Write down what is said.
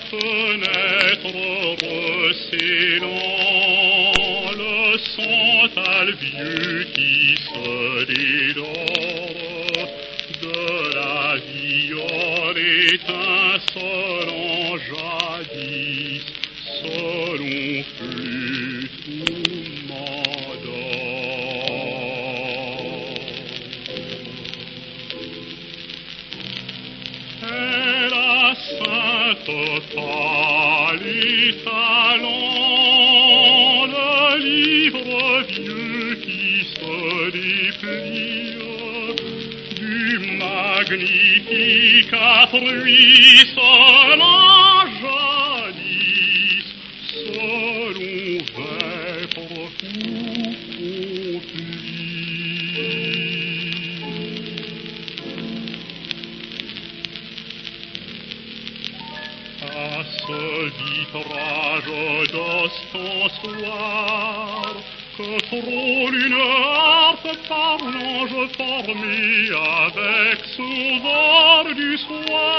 fenêtre recélant le santal vieux qui se dédore de la viole étincelant jadis selon flûte ou m'endort. Et la sainte pâle et talent, le livre vieux qui se déplie du magnifique affruissant jadis, selon vêpres ou conflit. À ce vitrage d'ostensoir que frôle une harpe par l'ange formé avec son vol du soir.